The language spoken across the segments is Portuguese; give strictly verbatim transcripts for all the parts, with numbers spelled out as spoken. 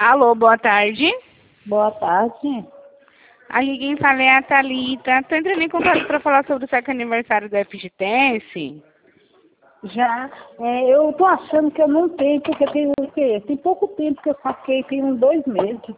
Alô, boa tarde. Boa tarde. Aqui quem fala é a Thalita. Tô entrando em contato para falar sobre o seu aniversário do F G T S. Já, é, eu tô achando que eu não tenho, porque tem o quê? Tem pouco tempo que eu saquei, tem uns dois meses.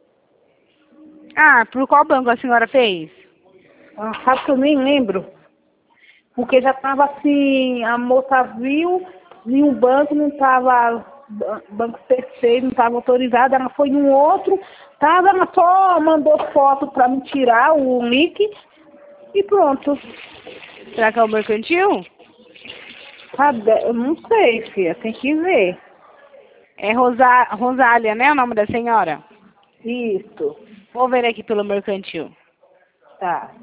Ah, por qual banco a senhora fez? Ah, sabe que eu nem lembro? Porque já tava assim, a moça viu, em um banco não tava, banco terceiro, não tava autorizado, ela foi em um outro, tava, ela só mandou foto pra me tirar o link e pronto. Será que é o mercantil? Sabe, eu não sei, filha, tem que ver. É Rosa... Rosália, né, o nome da senhora? Isso, Vou ver aqui pelo mercantil. tá.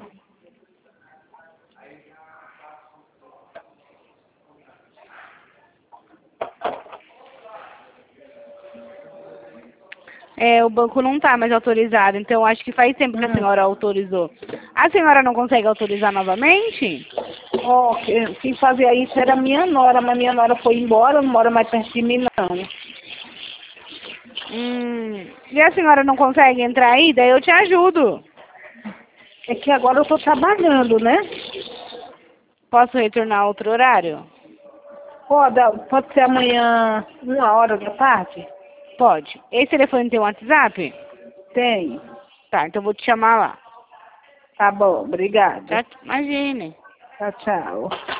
É, o banco não tá mais autorizado, então acho que faz tempo que a Hum. senhora autorizou. A senhora não consegue autorizar novamente? Ó, que- quem fazia isso era minha nora, mas minha nora foi embora, não mora mais perto de mim, não. Hum, e a senhora não consegue entrar aí? Daí eu te ajudo. É que agora eu tô trabalhando, né? Posso retornar outro horário? Pode, pode ser amanhã, uma hora da tarde? Pode. Esse telefone tem um WhatsApp? Tem. Tá, então eu vou te chamar lá. Tá bom, obrigada. Tá? Imagine. Tchau, tchau.